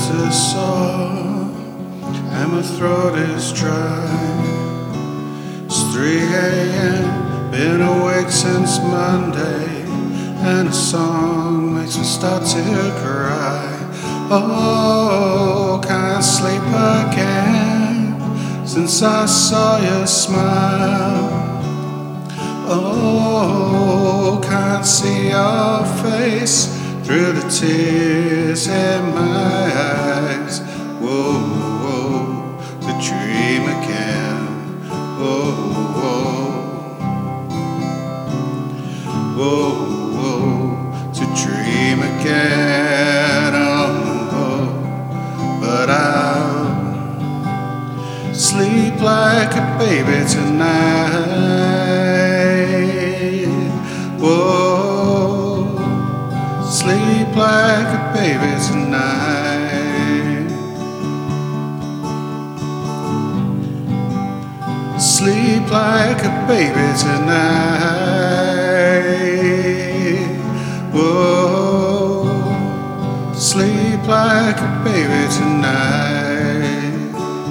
are sore and my throat is dry. It's 3 a.m., been awake since Monday, and a song makes me start to cry. Oh, can't sleep again since I saw your smile. Oh, can't see your face through the tears in my eyes. Whoa, whoa, to dream again. Whoa, whoa, whoa, whoa, to dream again. Oh, but I'll sleep like a baby tonight. Whoa, sleep like a baby tonight. Sleep like a baby tonight. Whoa, sleep like a baby tonight.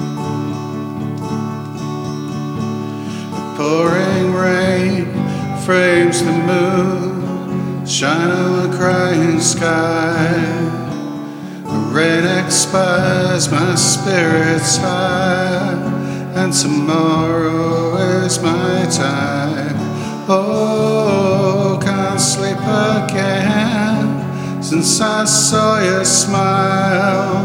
The pouring rain frames the moon, shine on the crying sky. The rain expires, my spirit's high, and tomorrow is my time. Oh, can't sleep again since I saw your smile.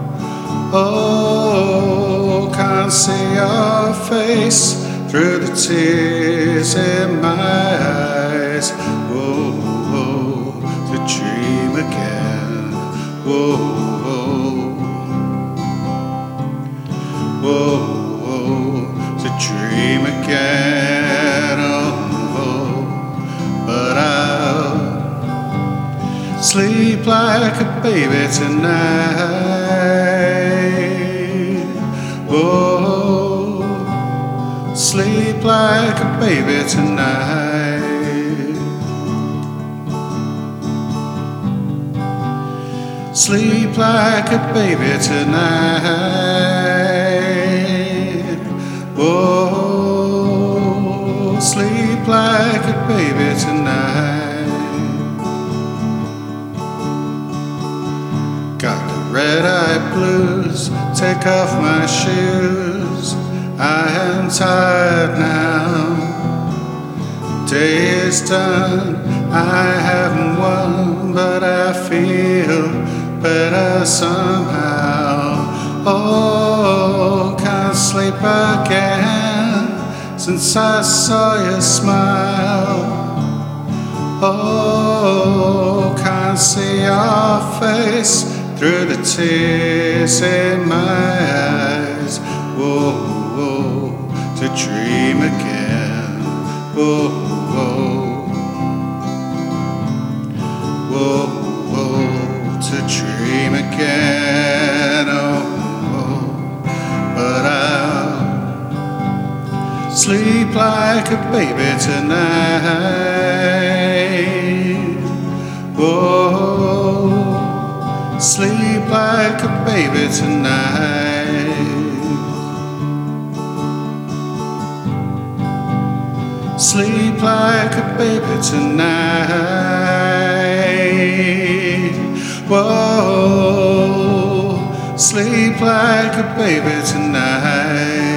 Oh, can't see your face through the tears in my eyes. Whoa, whoa, to dream again. Whoa, whoa, whoa, whoa, to dream again. Oh, but I'll sleep like a baby tonight. Oh, sleep like a baby tonight. Sleep like a baby tonight. Whoa, sleep like a baby tonight. Got the red-eye blues, take off my shoes. I am tired now. Day is done, I haven't won, but I feel better somehow. Oh, can't sleep again since I saw your smile. Oh, can't see your face through the tears in my eyes. Whoa, whoa, to dream again. Whoa, whoa, whoa, whoa, to dream again. Oh, but I'll sleep like a baby tonight. Whoa, sleep like a baby tonight. Sleep like a baby tonight. Whoa, sleep like a baby tonight.